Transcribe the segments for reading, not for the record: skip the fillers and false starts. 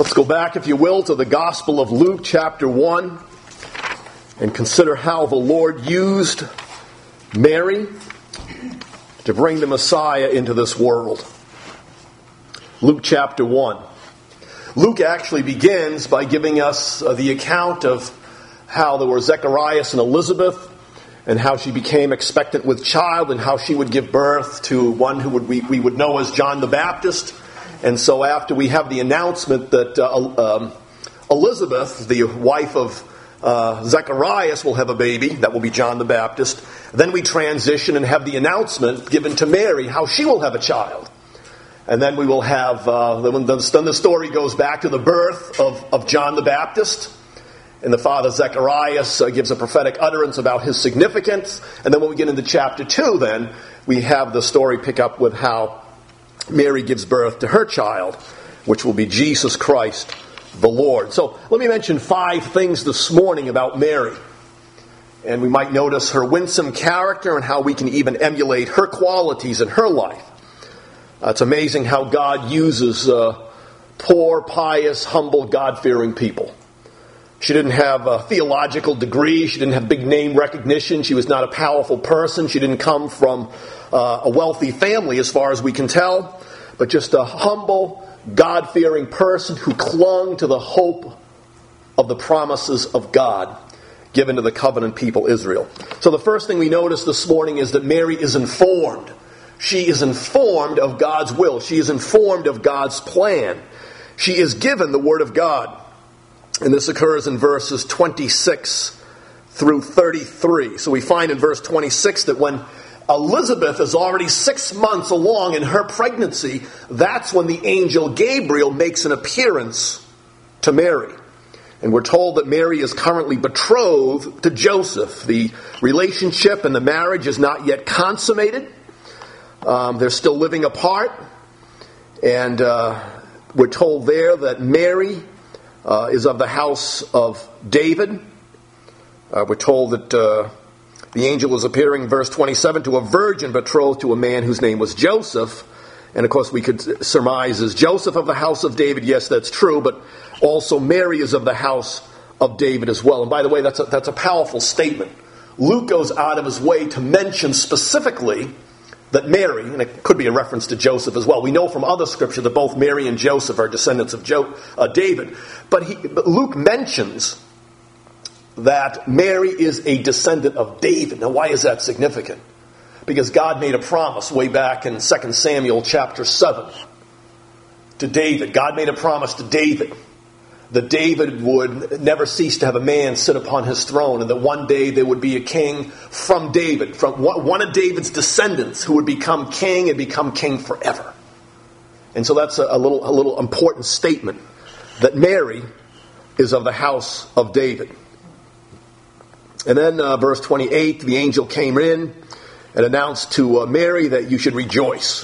Let's go back, if you will, to the Gospel of Luke, chapter 1, and consider how the Lord used Mary to bring the Messiah into this world. Luke chapter 1. Luke actually begins by giving us the account of how there were Zacharias and Elizabeth, and how she became expectant with child, and how she would give birth to one who we would know as John the Baptist. And so after we have the announcement that Elizabeth, the wife of Zacharias, will have a baby, that will be John the Baptist, then we transition and have the announcement given to Mary how she will have a child. And then we will have, then the story goes back to the birth of John the Baptist. And the father Zacharias gives a prophetic utterance about his significance. And then when we get into chapter 2, then, we have the story pick up with how Mary gives birth to her child, which will be Jesus Christ the Lord. So let me mention 5 things this morning about Mary. And we might notice her winsome character and how we can even emulate her qualities in her life. It's amazing how God uses poor, pious, humble, God-fearing people. She didn't have a theological degree. She didn't have big name recognition. She was not a powerful person. She didn't come from a wealthy family, as far as we can tell, but just a humble, God-fearing person who clung to the hope of the promises of God given to the covenant people Israel. So the first thing we notice this morning is that Mary is informed. She is informed of God's will. She is informed of God's plan. She is given the Word of God. And this occurs in verses 26 through 33. So we find in verse 26 that when Elizabeth is already 6 months along in her pregnancy, that's when the angel Gabriel makes an appearance to Mary. And we're told that Mary is currently betrothed to Joseph. The relationship and the marriage is not yet consummated. They're still living apart. And we're told there that Mary is of the house of David. We're told that the angel was appearing, verse 27, to a virgin betrothed to a man whose name was Joseph. And of course we could surmise, is Joseph of the house of David? Yes, that's true, but also Mary is of the house of David as well. And by the way, that's a powerful statement. Luke goes out of his way to mention specifically that Mary, and it could be a reference to Joseph as well. We know from other scripture that both Mary and Joseph are descendants of David. But Luke mentions that Mary is a descendant of David. Now, why is that significant? Because God made a promise way back in 2 Samuel chapter 7 to David. God made a promise to David that David would never cease to have a man sit upon his throne, and that one day there would be a king from David, from one of David's descendants, who would become king and become king forever. And so that's a little important statement, that Mary is of the house of David. And then verse 28, the angel came in and announced to Mary that you should rejoice.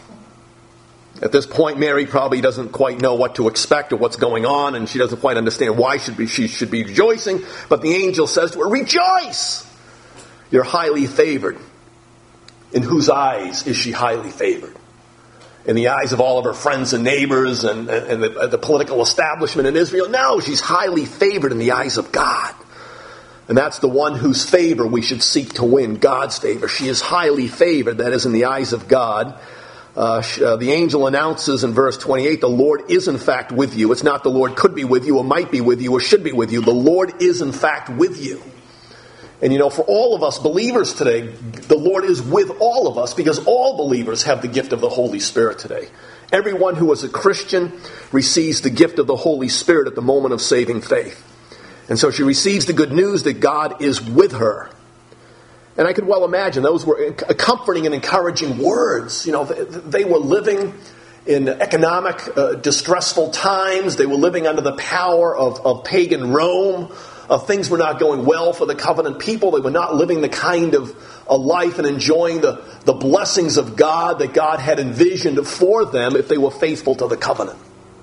At this point, Mary probably doesn't quite know what to expect or what's going on, and she doesn't quite understand why she should be rejoicing. But the angel says to her, rejoice! You're highly favored. In whose eyes is she highly favored? In the eyes of all of her friends and neighbors and the political establishment in Israel? No, she's highly favored in the eyes of God. And that's the one whose favor we should seek to win, God's favor. She is highly favored, that is, in the eyes of God. The angel announces in verse 28, the Lord is in fact with you. It's not the Lord could be with you or might be with you or should be with you. The Lord is in fact with you. And you know, for all of us believers today, the Lord is with all of us, because all believers have the gift of the Holy Spirit today. Everyone who is a Christian receives the gift of the Holy Spirit at the moment of saving faith. And so she receives the good news that God is with her. And I could well imagine those were comforting and encouraging words. You know, they were living in economic, distressful times. They were living under the power of pagan Rome. Things were not going well for the covenant people. They were not living the kind of a life and enjoying the blessings of God that God had envisioned for them if they were faithful to the covenant.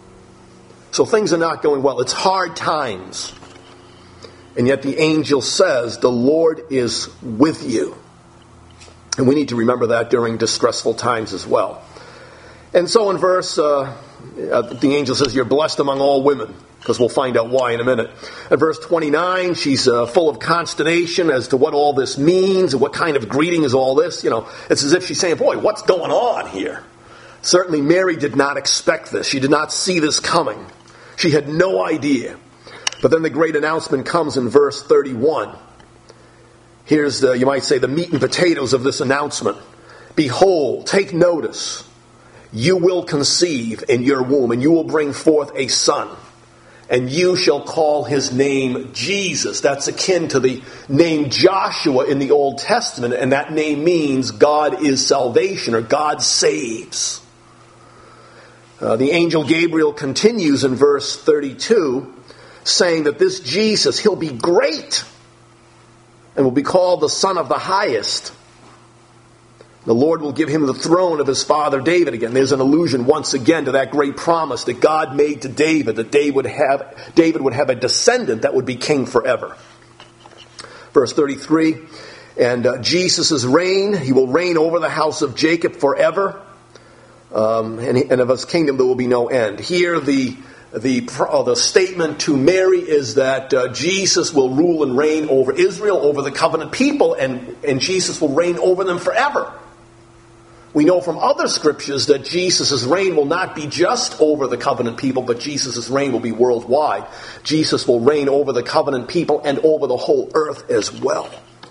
So things are not going well. It's hard times. And yet the angel says, the Lord is with you. And we need to remember that during distressful times as well. And so in verse, the angel says, you're blessed among all women, because we'll find out why in a minute. At verse 29, she's full of consternation as to what all this means and what kind of greeting is all this. It's as if she's saying, boy, what's going on here? Certainly Mary did not expect this. She did not see this coming. She had no idea. But then the great announcement comes in verse 31. Here's you might say, the meat and potatoes of this announcement. Behold, take notice, you will conceive in your womb, and you will bring forth a son, and you shall call his name Jesus. That's akin to the name Joshua in the Old Testament, and that name means God is salvation, or God saves. The angel Gabriel continues in verse 32, saying that this Jesus, he'll be great, and will be called the Son of the Highest. The Lord will give him the throne of his father David. Again, there's an allusion once again to that great promise that God made to David, that David would have a descendant that would be king forever. Verse 33, and Jesus' reign, he will reign over the house of Jacob forever, and of his kingdom there will be no end. Here the statement to Mary is that Jesus will rule and reign over Israel, over the covenant people, and Jesus will reign over them forever. We know from other scriptures that Jesus' reign will not be just over the covenant people, but Jesus' reign will be worldwide. Jesus will reign over the covenant people and over the whole earth as well.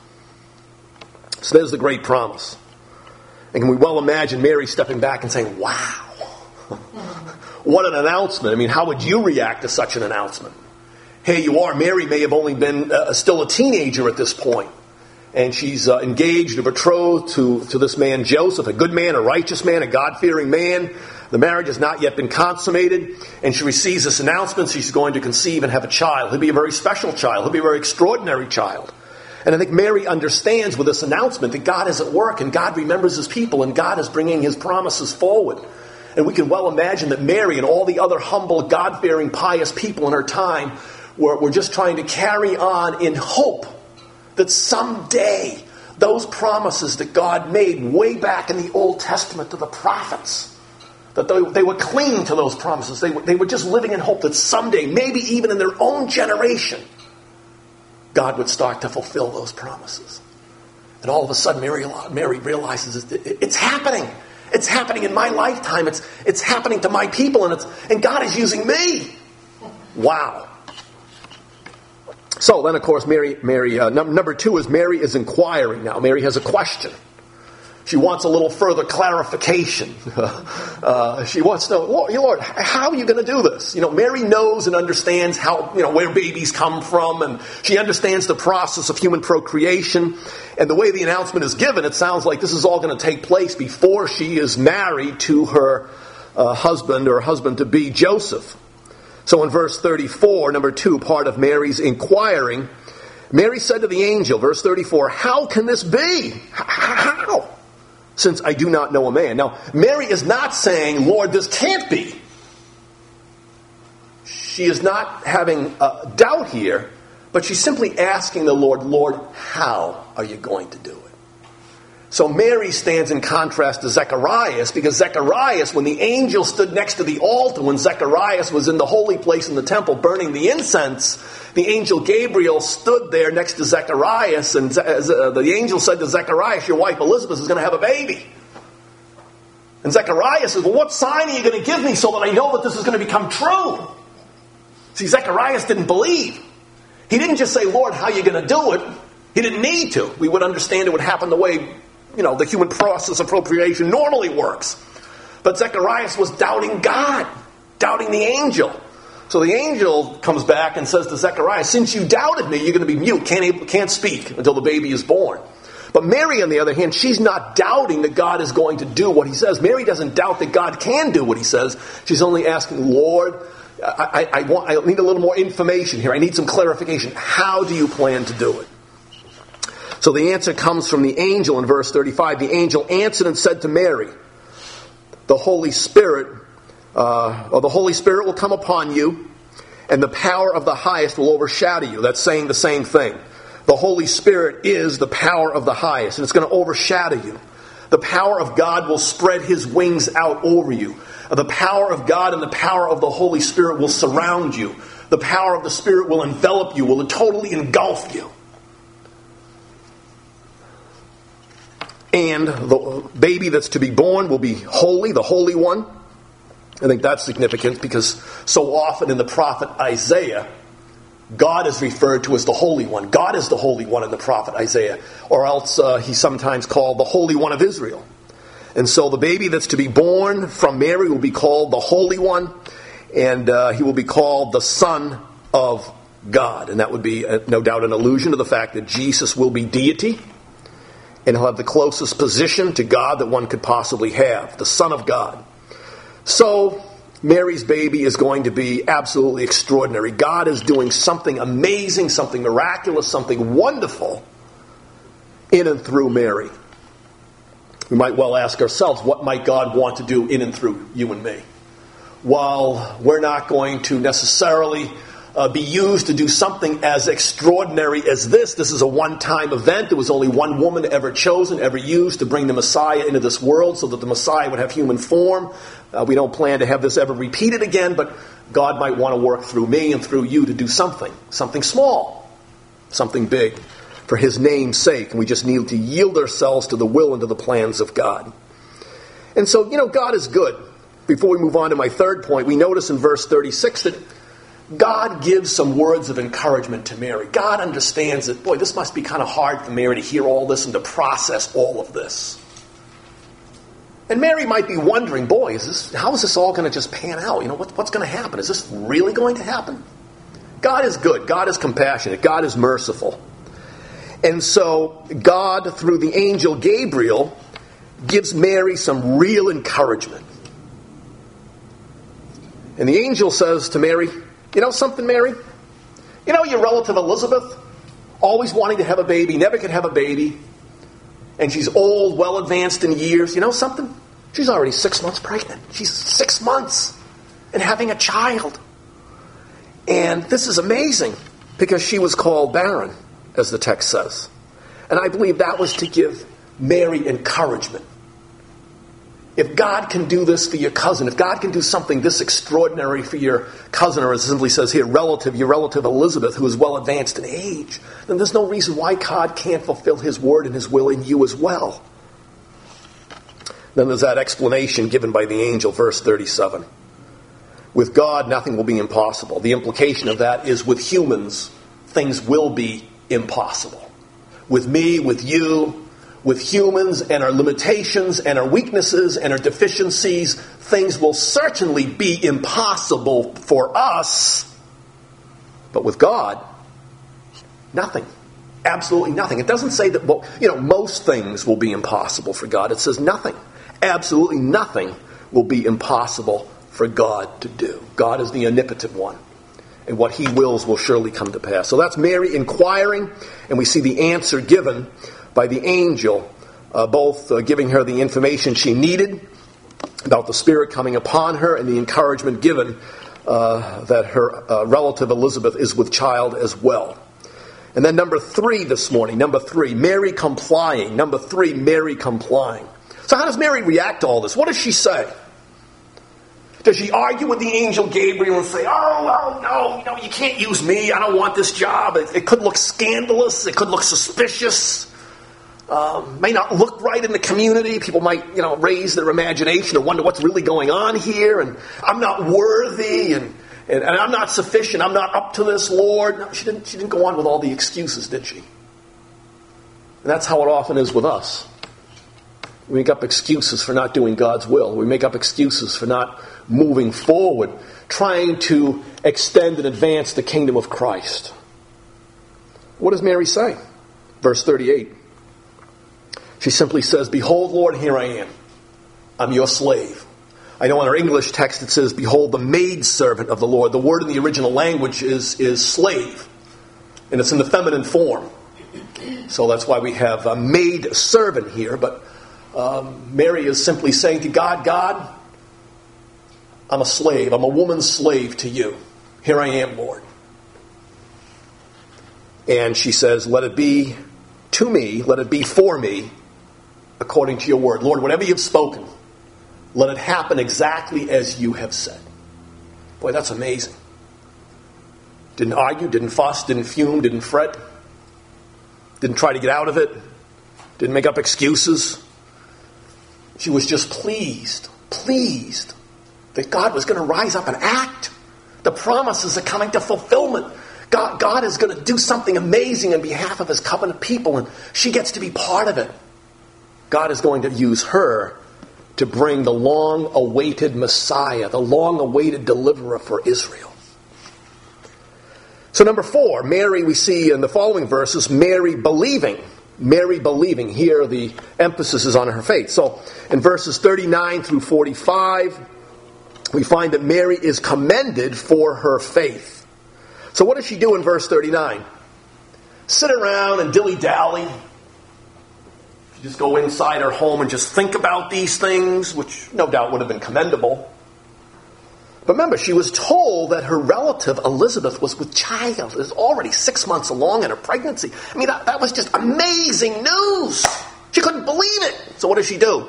So there's the great promise. And can we well imagine Mary stepping back and saying, wow, what an announcement. I mean, how would you react to such an announcement? Here you are, Mary may have only been still a teenager at this point. And she's engaged or betrothed to this man Joseph, a good man, a righteous man, a God-fearing man. The marriage has not yet been consummated. And she receives this announcement she's going to conceive and have a child. He'll be a very special child. He'll be a very extraordinary child. And I think Mary understands with this announcement that God is at work and God remembers his people and God is bringing his promises forward. And we can well imagine that Mary and all the other humble, God-fearing, pious people in her time were just trying to carry on in hope that someday those promises that God made way back in the Old Testament to the prophets, that they would cling to those promises. They were just living in hope that someday, maybe even in their own generation, God would start to fulfill those promises. And all of a sudden, Mary realizes it's happening. It's happening in my lifetime. It's happening to my people, and God is using me. Wow. So then, of course, Mary. Number two is Mary is inquiring now. Mary has a question. She wants a little further clarification. She wants to know, Lord, how are you going to do this? Mary knows and understands how, where babies come from, and she understands the process of human procreation. And the way the announcement is given, it sounds like this is all going to take place before she is married to her husband or husband-to-be, Joseph. So in verse 34, number 2, part of Mary's inquiring, Mary said to the angel, verse 34, how can this be? How? Since I do not know a man. Now, Mary is not saying, Lord, this can't be. She is not having a doubt here, but she's simply asking the Lord, how are you going to do it? So Mary stands in contrast to Zacharias, because Zacharias, when the angel stood next to the altar, when Zacharias was in the holy place in the temple burning the incense, the angel Gabriel stood there next to Zacharias, and the angel said to Zacharias, your wife Elizabeth is going to have a baby. And Zacharias says, well, what sign are you going to give me so that I know that this is going to become true? See, Zacharias didn't believe. He didn't just say, Lord, how are you going to do it? He didn't need to. We would understand it would happen the way the human process of procreation normally works. But Zacharias was doubting God, doubting the angel. So the angel comes back and says to Zechariah, since you doubted me, you're going to be mute, can't speak until the baby is born. But Mary, on the other hand, she's not doubting that God is going to do what he says. Mary doesn't doubt that God can do what he says. She's only asking, Lord, I need a little more information here. I need some clarification. How do you plan to do it? So the answer comes from the angel in verse 35. The angel answered and said to Mary, the Holy Spirit will come upon you, and the power of the highest will overshadow you. That's saying the same thing. The Holy Spirit is the power of the highest, and it's going to overshadow you. The power of God will spread his wings out over you. The power of God and the power of the Holy Spirit will surround you. The power of the Spirit will envelop you, will totally engulf you. And the baby that's to be born will be holy, the Holy One. I think that's significant because so often in the prophet Isaiah, God is referred to as the Holy One. God is the Holy One in the prophet Isaiah. Or else he's sometimes called the Holy One of Israel. And so the baby that's to be born from Mary will be called the Holy One. And he will be called the Son of God. And that would be no doubt an allusion to the fact that Jesus will be deity. And he'll have the closest position to God that one could possibly have. The Son of God. So Mary's baby is going to be absolutely extraordinary. God is doing something amazing, something miraculous, something wonderful in and through Mary. We might well ask ourselves, what might God want to do in and through you and me? While we're not going to necessarily be used to do something as extraordinary as this. This is a one-time event. There was only one woman ever chosen, ever used to bring the Messiah into this world so that the Messiah would have human form. We don't plan to have this ever repeated again, but God might want to work through me and through you to do something small, something big, for his name's sake. And we just need to yield ourselves to the will and to the plans of God. And so, God is good. Before we move on to my third point, we notice in verse 36 that God gives some words of encouragement to Mary. God understands that, boy, this must be kind of hard for Mary to hear all this and to process all of this. And Mary might be wondering, boy, how is this all going to just pan out? What's going to happen? Is this really going to happen? God is good. God is compassionate. God is merciful. And so God, through the angel Gabriel, gives Mary some real encouragement. And the angel says to Mary, you know something, Mary? Your relative Elizabeth, always wanting to have a baby, never could have a baby. And she's old, well advanced in years. You know something? She's already 6 months pregnant. She's 6 months and having a child. And this is amazing because she was called barren, as the text says. And I believe that was to give Mary encouragement. If God can do this for your cousin, if God can do something this extraordinary for your cousin, or as it simply says here, your relative Elizabeth, who is well advanced in age, then there's no reason why God can't fulfill his word and his will in you as well. Then there's that explanation given by the angel, verse 37. With God, nothing will be impossible. The implication of that is with humans, things will be impossible. With me, with you, with humans and our limitations and our weaknesses and our deficiencies, things will certainly be impossible for us. But with God, nothing. Absolutely nothing. It doesn't say that, most things will be impossible for God. It says nothing. Absolutely nothing will be impossible for God to do. God is the omnipotent one. And what he wills will surely come to pass. So that's Mary inquiring, and we see the answer given by the angel, both giving her the information she needed about the Spirit coming upon her and the encouragement given that her relative Elizabeth is with child as well. And then number 3 this morning, Mary complying. Number 3, Mary complying. So how does Mary react to all this? What does she say? Does she argue with the angel Gabriel and say, no, you can't use me, I don't want this job. It could look scandalous, it could look suspicious. May not look right in the community. People might, raise their imagination or wonder what's really going on here. And I'm not worthy, and I'm not sufficient. I'm not up to this, Lord. No, she didn't go on with all the excuses, did she? And that's how it often is with us. We make up excuses for not doing God's will. We make up excuses for not moving forward, trying to extend and advance the kingdom of Christ. What does Mary say? Verse 38. She simply says, "Behold, Lord, here I am. I'm your slave." I know in our English text it says, "Behold, the maidservant of the Lord." The word in the original language is slave. And it's in the feminine form. So that's why we have a maidservant here. But Mary is simply saying to God, "God, I'm a slave. I'm a woman's slave to you. Here I am, Lord." And she says, "Let it be to me, let it be for me, according to your word. Lord, whatever you've spoken, let it happen exactly as you have said. Boy, that's amazing. Didn't argue, didn't fuss, didn't fume, didn't fret. Didn't try to get out of it. Didn't make up excuses. She was just pleased that God was going to rise up and act. The promises are coming to fulfillment. God is going to do something amazing on behalf of his covenant people, and she gets to be part of it. God is going to use her to bring the long-awaited Messiah, the long-awaited deliverer for Israel. So number 4, Mary, we see in the following verses, Mary believing. Mary believing. Here the emphasis is on her faith. So in verses 39 through 45, we find that Mary is commended for her faith. So what does she do in verse 39? Sit around and dilly-dally. She just go inside her home and just think about these things, which no doubt would have been commendable. But remember, she was told that her relative Elizabeth was with child. It was already 6 months along in her pregnancy. I mean, that was just amazing news. She couldn't believe it. So what does she do?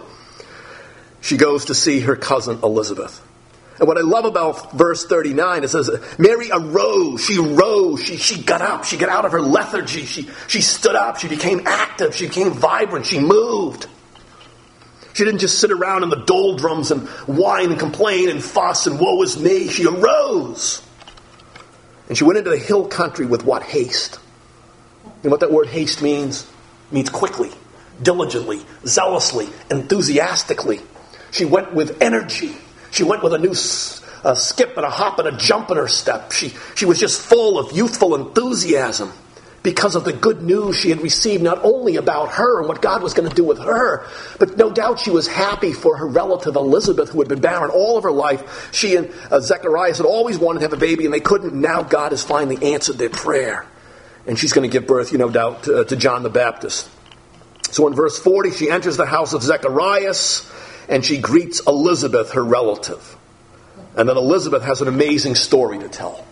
She goes to see her cousin Elizabeth. And what I love about verse 39, it says, Mary arose, she got up, she got out of her lethargy, she stood up, she became active, she became vibrant, she moved. She didn't just sit around in the doldrums and whine and complain and fuss and woe is me. She arose. And she went into the hill country with what? Haste. You know what that word haste means? It means quickly, diligently, zealously, enthusiastically. She went with energy. She went with a new skip and a hop and a jump in her step. She was just full of youthful enthusiasm because of the good news she had received, not only about her and what God was going to do with her, but no doubt she was happy for her relative Elizabeth, who had been barren all of her life. She and Zechariah had always wanted to have a baby, and they couldn't. Now God has finally answered their prayer. And she's going to give birth, no doubt, to John the Baptist. So in verse 40, she enters the house of Zacharias, and she greets Elizabeth, her relative. And then Elizabeth has an amazing story to tell.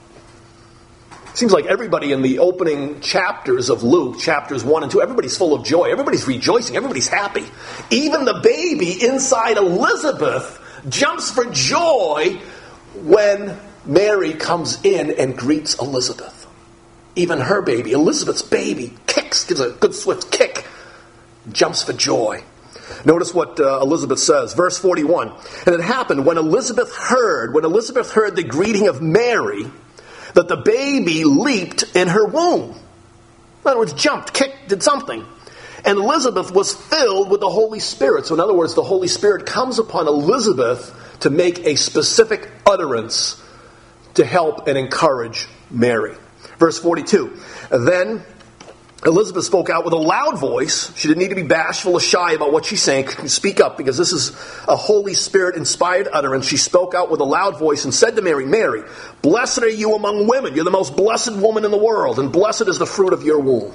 It seems like everybody in the opening chapters of Luke, chapters 1 and 2, everybody's full of joy. Everybody's rejoicing. Everybody's happy. Even the baby inside Elizabeth jumps for joy when Mary comes in and greets Elizabeth. Even her baby, Elizabeth's baby, gives a good swift kick, jumps for joy. Notice what Elizabeth says, verse 41. And it happened when Elizabeth heard the greeting of Mary, that the baby leaped in her womb. In other words, jumped, kicked, did something. And Elizabeth was filled with the Holy Spirit. So in other words, the Holy Spirit comes upon Elizabeth to make a specific utterance to help and encourage Mary. Verse 42. Then Elizabeth spoke out with a loud voice. She didn't need to be bashful or shy about what she's saying. She can speak up because this is a Holy Spirit-inspired utterance. She spoke out with a loud voice and said to Mary, Mary, blessed are you among women. You're the most blessed woman in the world, and blessed is the fruit of your womb.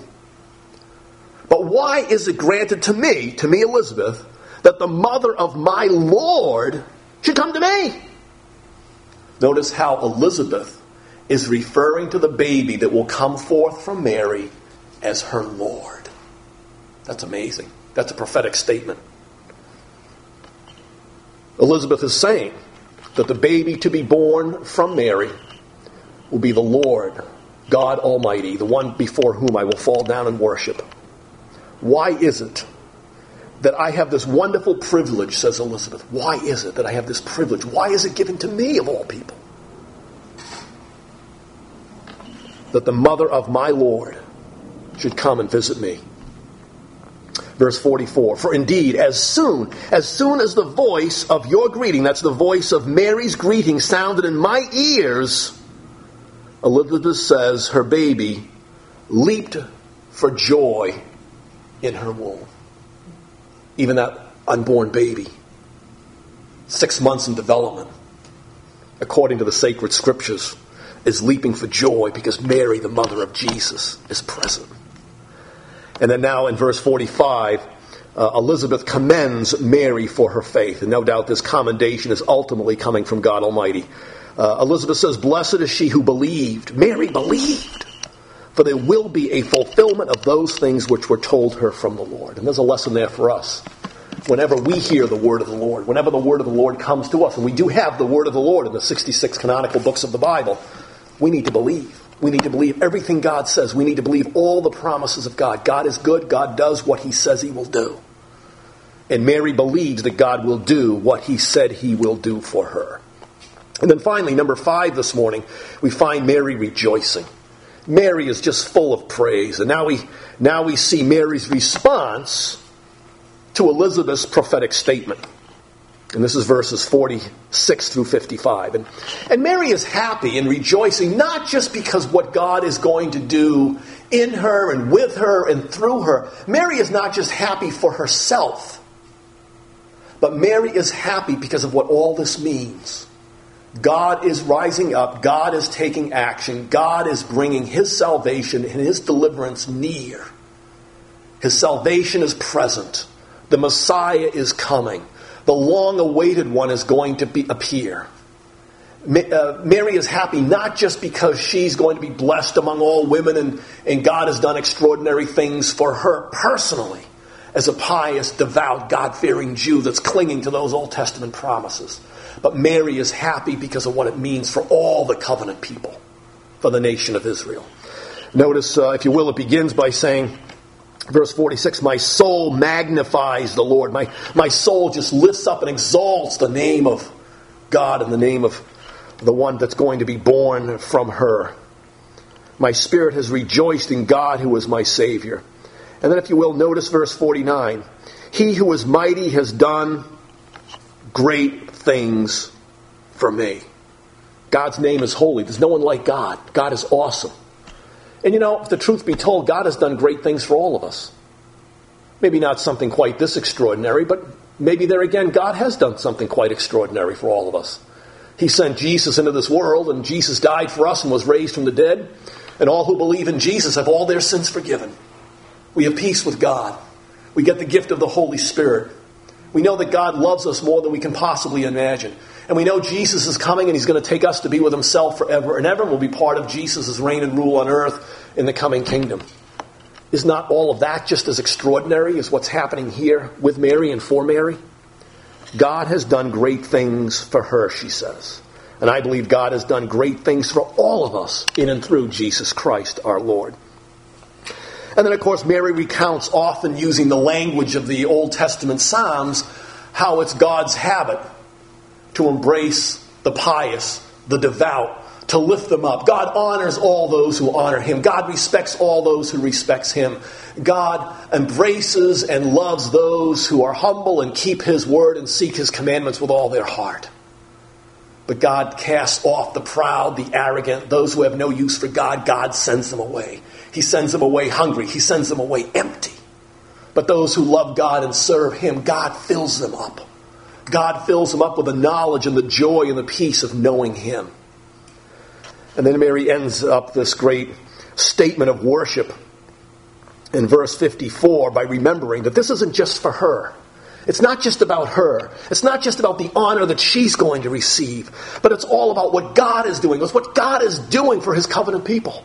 But why is it granted to me Elizabeth, that the mother of my Lord should come to me? Notice how Elizabeth is referring to the baby that will come forth from Mary as her Lord. That's amazing. That's a prophetic statement. Elizabeth is saying that the baby to be born from Mary will be the Lord, God Almighty, the one before whom I will fall down and worship. Why is it that I have this wonderful privilege, says Elizabeth? Why is it that I have this privilege? Why is it given to me, of all people? That the mother of my Lord should come and visit me. Verse 44, for indeed, as soon as the voice of your greeting, that's the voice of Mary's greeting, sounded in my ears, Elizabeth says her baby leaped for joy in her womb. Even that unborn baby, 6 months in development, according to the sacred scriptures, is leaping for joy because Mary, the mother of Jesus, is present. And then now in verse 45, Elizabeth commends Mary for her faith. And no doubt this commendation is ultimately coming from God Almighty. Elizabeth says, blessed is she who believed. Mary believed. For there will be a fulfillment of those things which were told her from the Lord. And there's a lesson there for us. whenever we hear the word of the Lord, whenever the word of the Lord comes to us, and we do have the word of the Lord in the 66 canonical books of the Bible, we need to believe. We need to believe everything God says. We need to believe all the promises of God. God is good. God does what he says he will do. And Mary believes that God will do what he said he will do for her. And then finally, number 5 this morning, we find Mary rejoicing. Mary is just full of praise. And now we see Mary's response to Elizabeth's prophetic statement. And this is verses 46 through 55. And Mary is happy and rejoicing, not just because what God is going to do in her and with her and through her. Mary is not just happy for herself, but Mary is happy because of what all this means. God is rising up. God is taking action. God is bringing his salvation and his deliverance near. His salvation is present. The Messiah is coming. The long-awaited one is going to appear. Mary is happy not just because she's going to be blessed among all women and God has done extraordinary things for her personally as a pious, devout, God-fearing Jew that's clinging to those Old Testament promises. But Mary is happy because of what it means for all the covenant people, for the nation of Israel. Notice, if you will, it begins by saying, verse 46, my soul magnifies the Lord. My soul just lifts up and exalts the name of God and the name of the one that's going to be born from her. My spirit has rejoiced in God who is my Savior. And then if you will, notice verse 49. He who is mighty has done great things for me. God's name is holy. There's no one like God. God is awesome. And you know, if the truth be told, God has done great things for all of us. Maybe not something quite this extraordinary, but maybe there again, God has done something quite extraordinary for all of us. He sent Jesus into this world, and Jesus died for us and was raised from the dead. And all who believe in Jesus have all their sins forgiven. We have peace with God. We get the gift of the Holy Spirit. We know that God loves us more than we can possibly imagine. And we know Jesus is coming and he's going to take us to be with himself forever and ever. We'll be part of Jesus' reign and rule on earth in the coming kingdom. Is not all of that just as extraordinary as what's happening here with Mary and for Mary? God has done great things for her, she says. And I believe God has done great things for all of us in and through Jesus Christ our Lord. And then, of course, Mary recounts, often using the language of the Old Testament Psalms, how it's God's habit to embrace the pious, the devout, to lift them up. God honors all those who honor him. God respects all those who respects him. God embraces and loves those who are humble and keep his word and seek his commandments with all their heart. But God casts off the proud, the arrogant, those who have no use for God. God sends them away. He sends them away hungry. He sends them away empty. But those who love God and serve him, God fills them up. God fills them up with the knowledge and the joy and the peace of knowing him. And then Mary ends up this great statement of worship in verse 54 by remembering that this isn't just for her. It's not just about her. It's not just about the honor that she's going to receive. But it's all about what God is doing. It's what God is doing for his covenant people.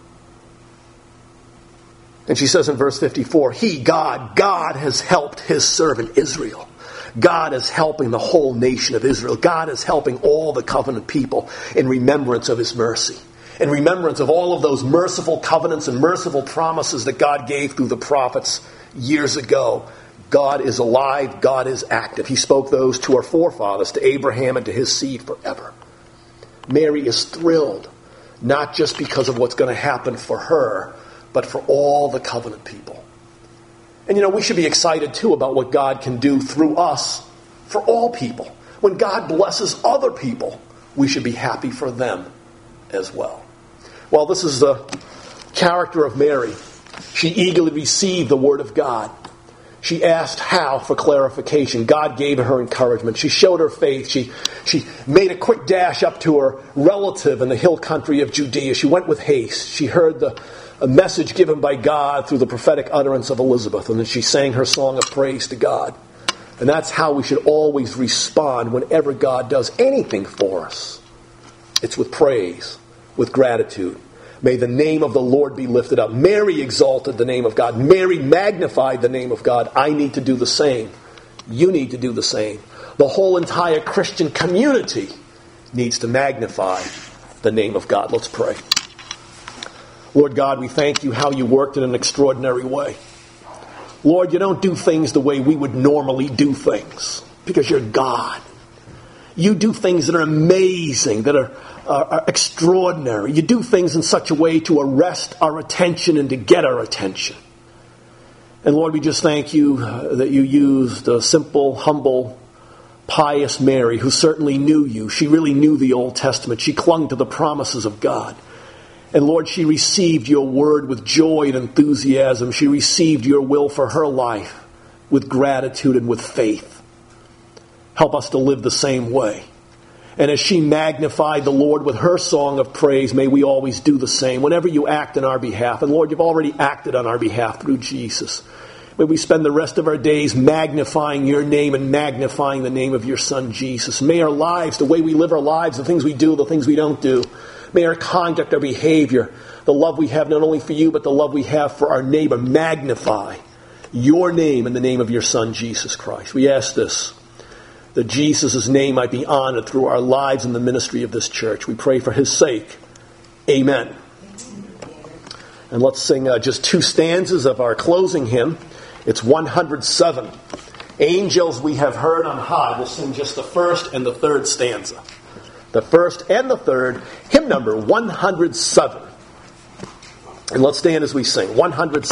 And she says in verse 54, God has helped his servant Israel. God is helping the whole nation of Israel. God is helping all the covenant people in remembrance of his mercy. In remembrance of all of those merciful covenants and merciful promises that God gave through the prophets years ago. God is alive. God is active. He spoke those to our forefathers, to Abraham and to his seed forever. Mary is thrilled, not just because of what's going to happen for her, but for all the covenant people. And you know, we should be excited too about what God can do through us for all people. When God blesses other people, we should be happy for them as well. Well, this is the character of Mary. She eagerly received the word of God. She asked how for clarification. God gave her encouragement. She showed her faith. She made a quick dash up to her relative in the hill country of Judea. She went with haste. She heard a message given by God through the prophetic utterance of Elizabeth, and then she sang her song of praise to God. And that's how we should always respond whenever God does anything for us. It's with praise, with gratitude. May the name of the Lord be lifted up. Mary exalted the name of God. Mary magnified the name of God. I need to do the same You need to do the same. The whole entire Christian community needs to magnify the name of God. Let's pray. Lord God, we thank you how you worked in an extraordinary way. Lord, you don't do things the way we would normally do things, because you're God. You do things that are amazing, that are extraordinary. You do things in such a way to arrest our attention and to get our attention. And Lord, we just thank you that you used a simple, humble, pious Mary, who certainly knew you. She really knew the Old Testament. She clung to the promises of God. And Lord, she received your word with joy and enthusiasm. She received your will for her life with gratitude and with faith. Help us to live the same way. And as she magnified the Lord with her song of praise, may we always do the same whenever you act in our behalf. And Lord, you've already acted on our behalf through Jesus. May we spend the rest of our days magnifying your name and magnifying the name of your Son, Jesus. May our lives, the way we live our lives, the things we do, the things we don't do, may our conduct, our behavior, the love we have not only for you, but the love we have for our neighbor, magnify your name and the name of your Son, Jesus Christ. We ask this, that Jesus' name might be honored through our lives and the ministry of this church. We pray for his sake. Amen. And let's sing just 2 stanzas of our closing hymn. It's 107. Angels we have heard on high. We'll sing just the first and the third stanza. The first and the third, hymn number 107. And let's stand as we sing. 107.